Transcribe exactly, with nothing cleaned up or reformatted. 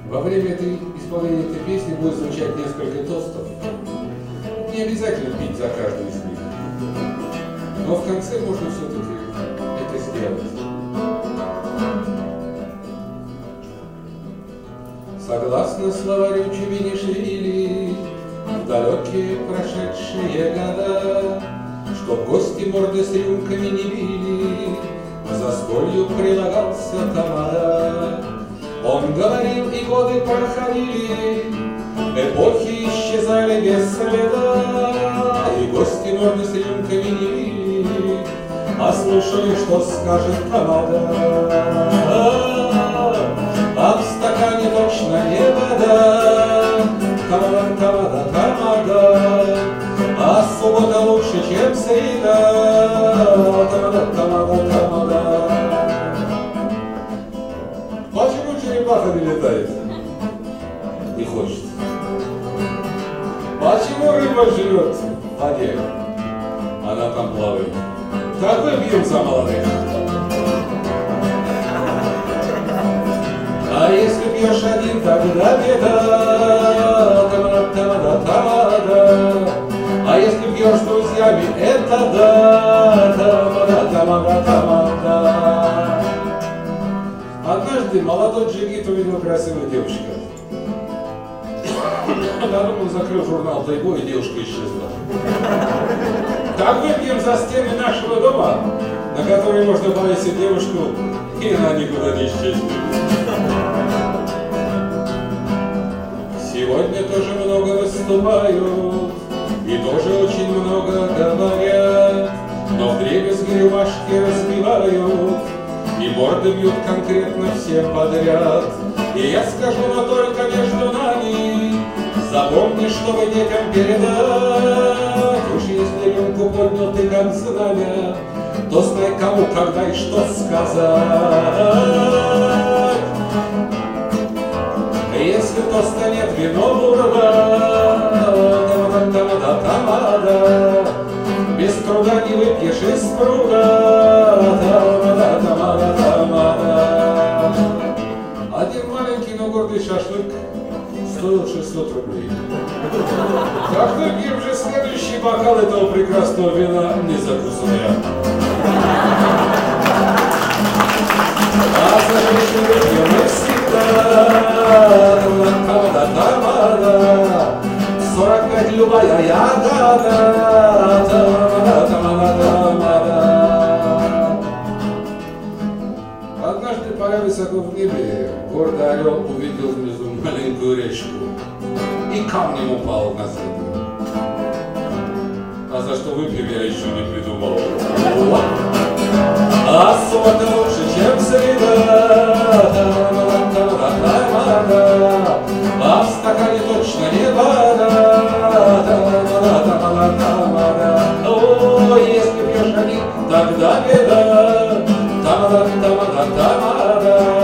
Во время этой, исполнения этой песни будет звучать несколько тостов. Не обязательно пить за каждый из них. Но в конце можно все-таки это сделать. Согласно словарю Чувинишвили, в далекие прошедшие года, чтоб гости морды с рюмками не били, к застолью прилагался тамада. Он говорил, и годы проходили, эпохи исчезали без следа, и гости морды с рюмками не били, а слушали, что скажет тамада. А в стакане точно не вода, тамада, тамада, тамада, а суббота лучше, чем среда, тамада, тамада, тамада. Почему черепаха не летает? Не хочет. Почему рыба живет в воде? Она там плавает. Так выпьем за молодых. А если пьешь один, тогда беда, тамада, тамада, тамада. А если пьешь с друзьями, это да, тамада, тамада, тамада. Однажды молодой джигит увидел красивую девушку. Потом он закрыл журнал Playboy, и девушка исчезла. Так выпьем за стены нашего дома, на которой можно повесить девушку, и она никуда не исчезнет. Сегодня тоже много выступают, и тоже очень много говорят, но вдребезги рюмашки разбивают, и морды бьют конкретно всем подряд. И я скажу, но только между нами, запомни, чтобы детям передать. Уж если рюмку поднял ты как знамя, то знай, кому, когда и что сказать. Если тоста нет, вино бурда, тамада, тамада, тамада, без труда не выпьешь из пруда, тамада, тамада, тамада. Один маленький, но гордый шашлык стоил шестьсот рублей. Как выпьем же следующий бокал этого прекрасного вина, не закусывая. А за женщину выпьем мы всегда, тамада, тамада, сорок пять любая ягода, тамада, тамада, тамада. Однажды, паря высоко в небе, гордый орел увидел внизу маленькую речку и камнем упал на землю. А за что выпьем, я еще не придумал. А суббота лучше, чем среда, а в стакане точно не вода, о, если пьешь один, тогда беда, тамада, тамада, тамада.